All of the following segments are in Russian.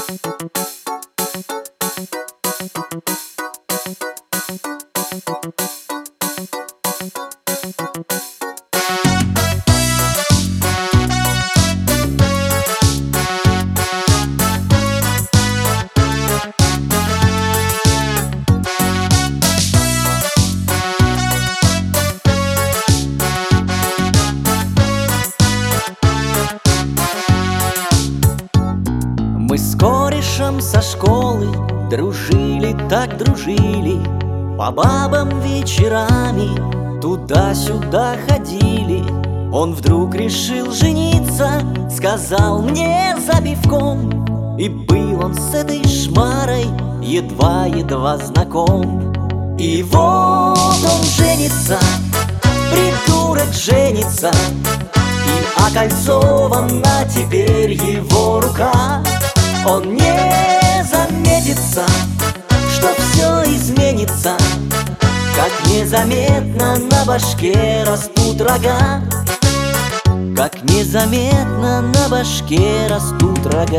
Мы с корешем со школы дружили, так дружили. По бабам вечерами туда-сюда ходили. Он вдруг решил жениться, сказал мне за пивком. И был он с этой шмарой едва-едва знаком. И вот он женится, придурок женится, и окольцована теперь его рука. Он не заметится, что все изменится, как незаметно на башке растут рога. Как незаметно на башке растут рога.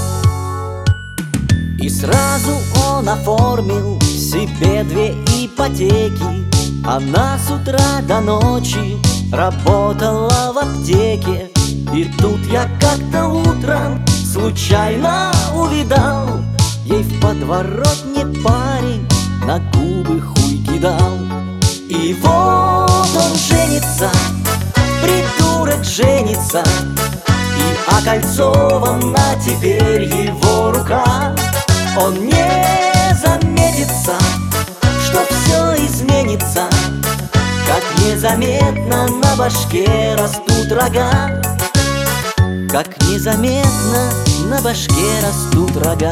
И сразу он оформил себе 2 ипотеки. Она с утра до ночи работала в аптеке. И тут я как-то утром случайно увидал, ей в подворотне парень на губы хуй кидал. И вот он женится, придурок женится, и окольцована теперь его рука. Он не заметится, что все изменится, как незаметно на башке растут рога. Как незаметно на башке растут рога.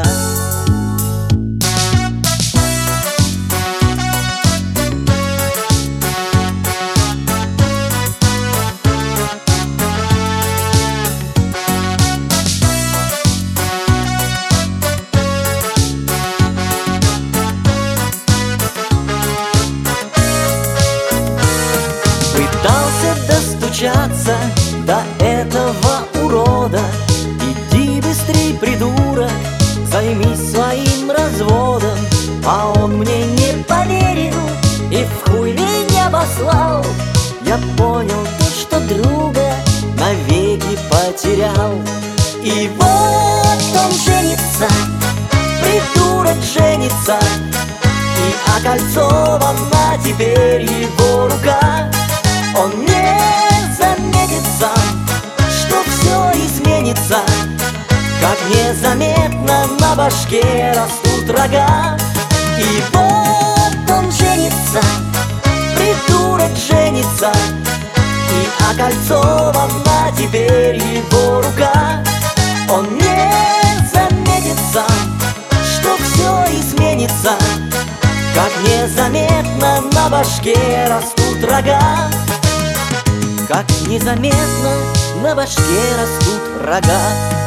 Пытался достучаться до этого урода. Иди быстрей, придурок, займись своим разводом. А он мне не поверил и в хуй меня послал. Я понял то, что друга навеки потерял. И вот он женится, придурок женится, и окольцована теперь его рука. Он не заметится, что все изменится, как незаметно на башке растут рога. И вот он женится, придурок женится, и окольцована теперь его рука. Он не заметится, что все изменится, как незаметно на башке растут рога. Как незаметно на башке растут рога.